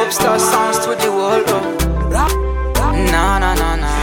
Popstar sounds to the world. Na na na na.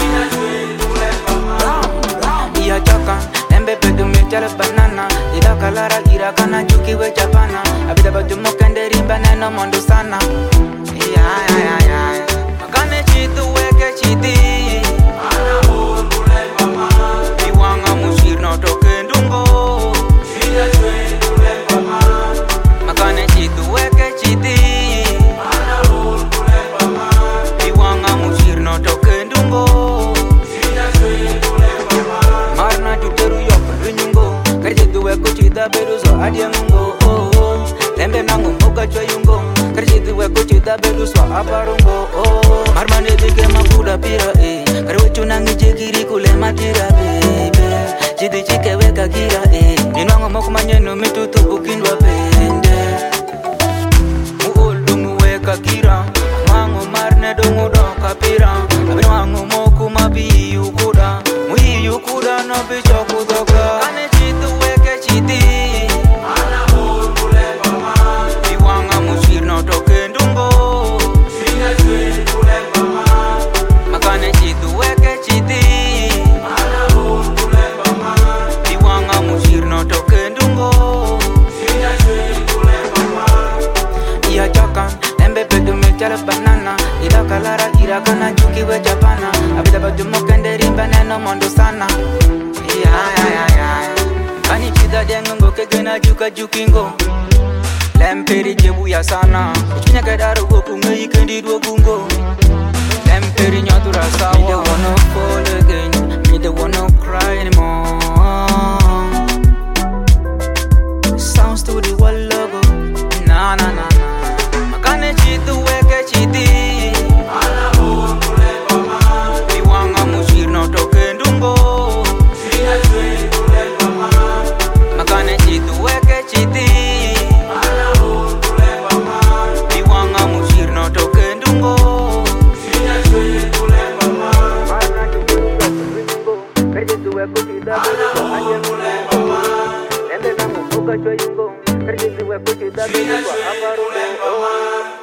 Iya jaka, embe pedu mechale banana. Ida kalara ira kana juki we Japana. Abida badu mokende rimba neno mondo sana. Iya ya ya ya. Makane chitu weke chiti. Ana hukule mama. Iwanga mushir no toke ndungo. Shida chwe kule mama. Makane chitu weke chiti. Ana hukule mama. Iwanga mushir no toke ndungo. Shida chwe kule mama. Marna tuteru yok lunyungo. Kerje duwe kuchida beruzo adiamungo. Lembe nangu moka chwayungo. Kerje duwe kuchida beruzo aparungo. Marmane dike makuda pira Karwe chunangi chekiri kule matira baby. Chidi chike weka gira Minwango moku manyeno mitutu bukindwa pende. Muol dungu weka gira Mangu marne dungu doka pira Minwango moku mabi yukuda Mui yukuda no bicho kudoka. Kane chitu weke chiti Ana hul kule mama. Iwanga mushir no toke ndungo. Shina chwe kule mama. Makane chitu weke chiti Ana hul kule mama. Iwanga mushir no toke ndungo. Shina chwe kule mama. Iya chaka, embe pedu mechale banana. Ida kalara ira kana juki we Japana. Abida badu mokende rimba neno mondo sana. Iya ya ya ya. Kani chida dengo kegena juka jukingo. Lemperi jebu ya sana. Ichinya kedaru goku ngeyi kendi dua bungo. Lemperi nyatura sawa. Me don't wanna fall again. Me don't wanna cry anymore. Sounds to the wall logo. Na na na na. Makane chitu weke chiti. Ana hukule mama. Iwanga mushir no toke ndungo. Shina chwe kule mama. Makane chitu weke chiti. Ana hukule mama. Iwanga mushir no toke ndungo. Shina chwe kule mama. Marna tuteru yok lunyungo. Kerje duwe kuchida beruzo adiamungo. Lembe nangu moka chwayungo. Kerje duwe kuchida beruzo aparungo.